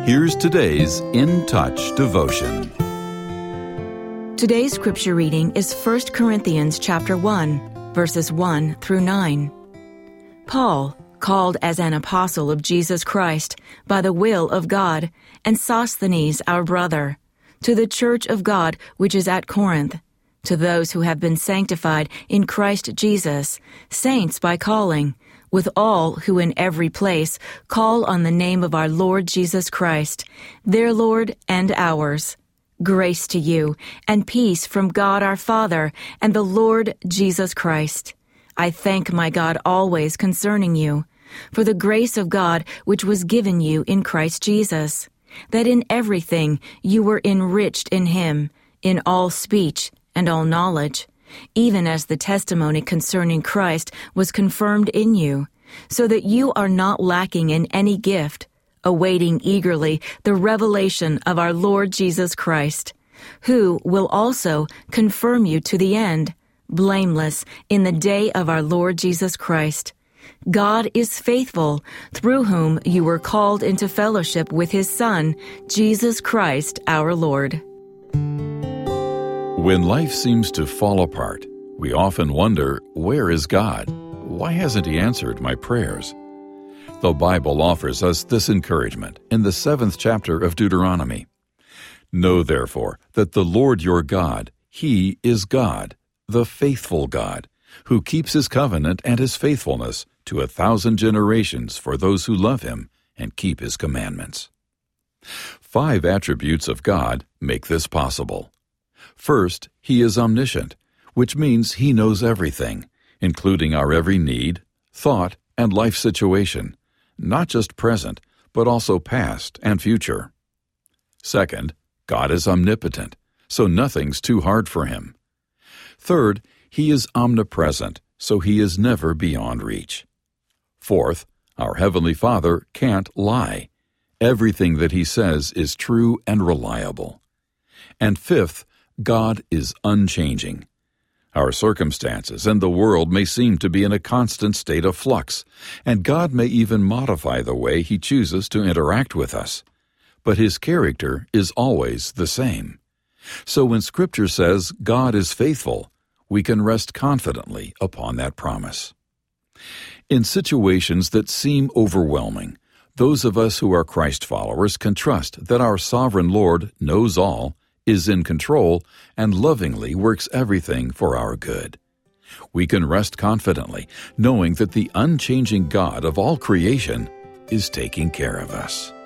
Here's today's In Touch devotion. Today's scripture reading is 1 Corinthians chapter 1, verses 1 through 9. Paul, called as an apostle of Jesus Christ by the will of God, and Sosthenes our brother, to the church of God which is at Corinth, to those who have been sanctified in Christ Jesus, saints by calling, with all who in every place call on the name of our Lord Jesus Christ, their Lord and ours. Grace to you, and peace from God our Father and the Lord Jesus Christ. I thank my God always concerning you, for the grace of God which was given you in Christ Jesus, that in everything you were enriched in him, in all speech and all knowledge, even as the testimony concerning Christ was confirmed in you, so that you are not lacking in any gift, awaiting eagerly the revelation of our Lord Jesus Christ, who will also confirm you to the end, blameless in the day of our Lord Jesus Christ. God is faithful, through whom you were called into fellowship with his Son, Jesus Christ our Lord. When life seems to fall apart, we often wonder, where is God? Why hasn't he answered my prayers? The Bible offers us this encouragement in the 7th chapter of Deuteronomy. Know therefore that the Lord your God, he is God, the faithful God, who keeps his covenant and his faithfulness to 1,000 generations for those who love him and keep his commandments. 5 attributes of God make this possible. First, he is omniscient, which means he knows everything, including our every need, thought, and life situation, not just present, but also past and future. Second, God is omnipotent, so nothing's too hard for him. Third, he is omnipresent, so he is never beyond reach. Fourth, our Heavenly Father can't lie. Everything that he says is true and reliable. And fifth, God is unchanging. Our circumstances and the world may seem to be in a constant state of flux, and God may even modify the way he chooses to interact with us. But his character is always the same. So when Scripture says God is faithful, we can rest confidently upon that promise. In situations that seem overwhelming, those of us who are Christ followers can trust that our sovereign Lord knows all, is in control, and lovingly works everything for our good. We can rest confidently, knowing that the unchanging God of all creation is taking care of us.